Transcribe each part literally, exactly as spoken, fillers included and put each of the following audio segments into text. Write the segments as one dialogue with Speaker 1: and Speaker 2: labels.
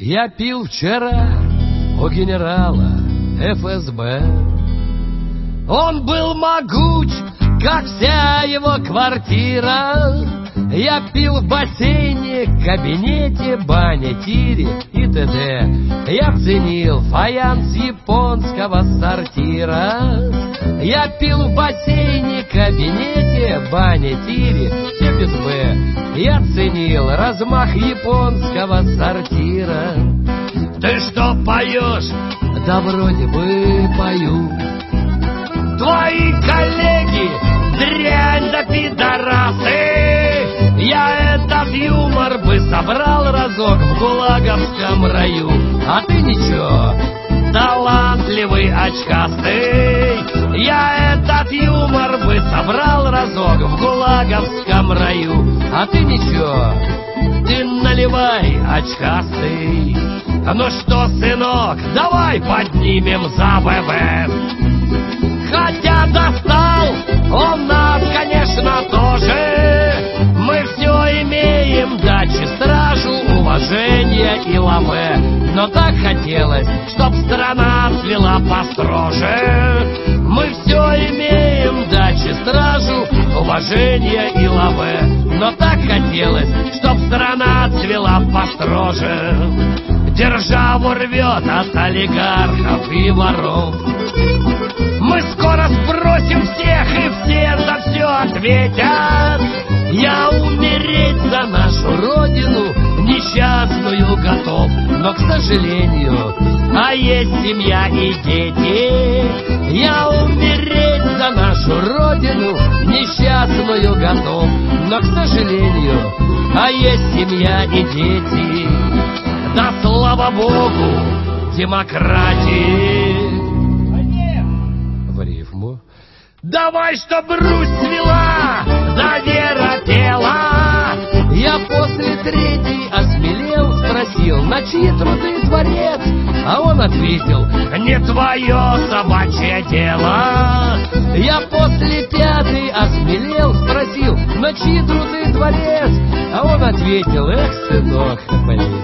Speaker 1: Я пил вчера у генерала эф эс бэ. Он был могуч, как вся его квартира. Я пил в бассейне, кабинете, бане, тире и т.д. Я ценил фаянс японского сортира. Я пил в бассейне, кабинете, бане, тире, все без «б». Я ценил размах японского сортира. Ты что поешь? Да вроде бы пою. Твои коллеги дрянь да пидорасы. Я этот юмор бы собрал разок в гулаговском раю. А ты ничего, талантливый очкастый. Я этот юмор бы собрал разок в гулаговском раю. А ты ничего, ты наливай, очкастый. Ну что, сынок, давай поднимем за вэ вэ. Хотя достал он нас, конечно, тоже. Мы все имеем, дачи, стражу, уважение и лаве. Но так хотелось, чтоб страна цвела построже. Мы все имеем, дачи, стражу, уважение и лаве. Но так хотелось, чтоб страна цвела построже. Державу рвет от олигархов и воров. Мы скоро спросим всех, и все за все ответят. Я умереть за нашу родину несчастную готов. Но, к сожалению, а есть семья и дети. Я умереть за нашу родину несчастную готов. Но, к сожалению, а есть семья и дети. Да слава Богу, демократии. Давай, чтоб Русь цвела, да вера пела. Я после третьей осмелел, спросил, на чьи труды дворец? А он ответил, не твое собачье дело. Я после пятой осмелел, спросил, на чьи труды дворец? А он ответил, эх, сынок, блин.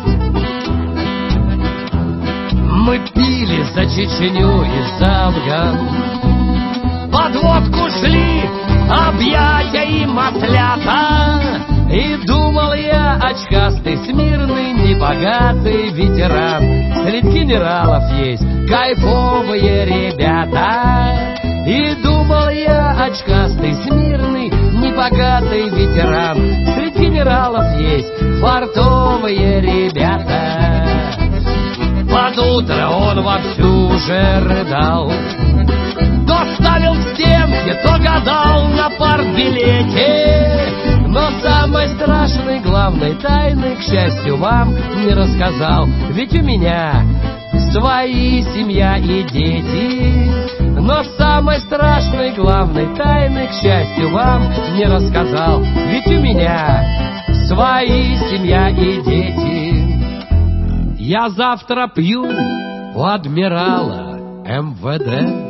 Speaker 1: Мы пили за Чечню и за Афган. Под водку шли объятия и маслята. И думал я, очкастый, смирный, небогатый ветеран. Среди генералов есть кайфовые ребята. И думал я, очкастый, смирный, небогатый ветеран. Среди генералов есть фартовые ребята. Под утро он вовсю уже рыдал. То ставил в стенке, то гадал на партбилете. Но самой страшной, главной тайны, к счастью, вам не рассказал. Ведь у меня свои семья и дети. Но самой страшной, главной тайны, к счастью, вам не рассказал. Ведь у меня свои семья и дети. Я завтра пью у адмирала эм вэ дэ.